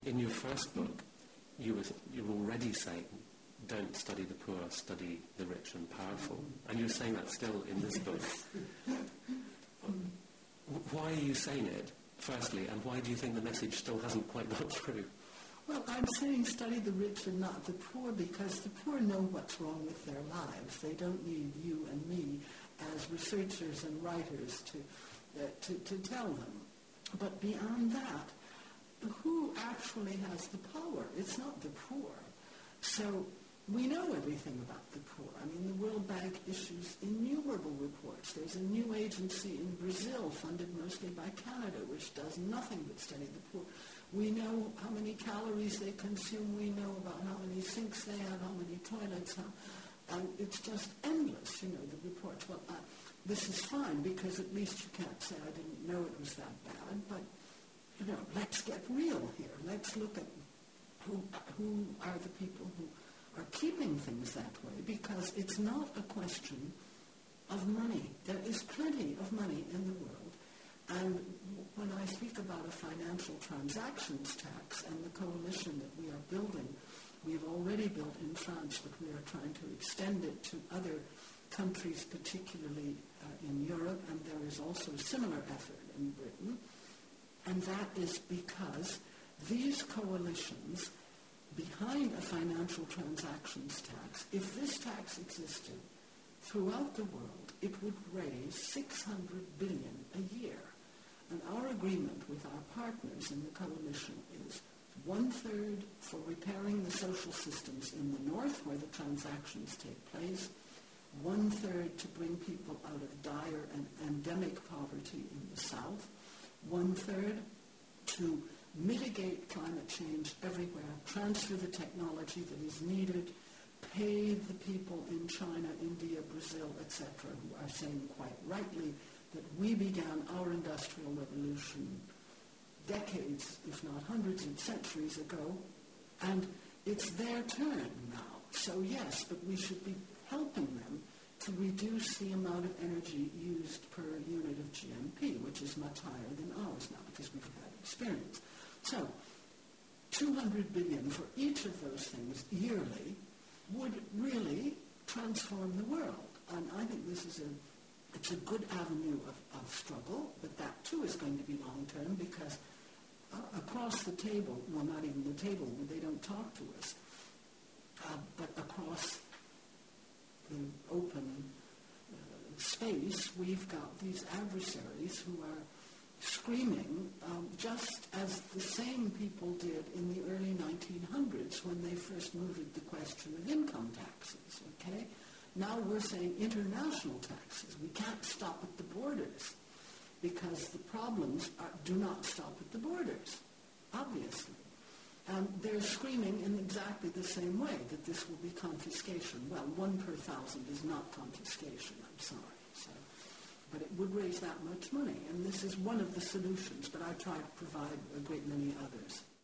in your first book, you were already saying, don't study the poor, study the rich and powerful. And you're saying that still in this book. Why are you saying it, firstly, and why do you think the message still hasn't quite got through? Well, I'm saying study the rich and not the poor because the poor know what's wrong with their lives. They don't need you and me as researchers and writers to tell them. But beyond that, who actually has the power? It's not the poor. So we know everything about the poor. I mean, the World Bank issues innumerable reports. There's a new agency in Brazil, funded mostly by Canada, which does nothing but study the poor. We know how many calories they consume. We know about how many sinks they have, how many toilets, and it's just endless, the reports. Well, this is fine because at least you can't say I didn't know it was that bad, but, let's get real here. Let's look at who are the people who are keeping things that way, because it's not a question of money. There is plenty of money in the world. And when I speak about a financial transactions tax and the coalition that we are building, we've already built in France, but we are trying to extend it to other countries, particularly in Europe, and there is also a similar effort in Britain. And that is because these coalitions behind a financial transactions tax, if this tax existed throughout the world, it would raise $600 billion a year. And our agreement with our partners in the coalition is 1/3 for repairing the social systems in the north where the transactions take place, 1/3 to bring people out of dire and endemic poverty in the south, 1/3 to mitigate climate change everywhere, transfer the technology that is needed, pay the people in China, India, Brazil, etc., who are saying quite rightly that we began our industrial revolution decades, if not hundreds of centuries ago, and it's their turn now. So yes, but we should be helping them to reduce the amount of energy used per unit of GNP, which is much higher than ours now because we've had experience. So, 200 billion for each of those things yearly would really transform the world. And I think this is it's a good avenue of struggle, but that too is going to be long-term because across the table, well, not even the table, they don't talk to us, but across the open space, we've got these adversaries who are screaming just as the same people did in the early 1900s when they first mooted the question of income taxes, okay? Now we're saying international taxes. We can't stop at the borders because the problems do not stop at the borders, obviously. And they're screaming in exactly the same way that this will be confiscation. Well, 1 per 1,000 is not confiscation, I'm sorry. But it would raise that much money, and this is one of the solutions, but I try to provide a great many others.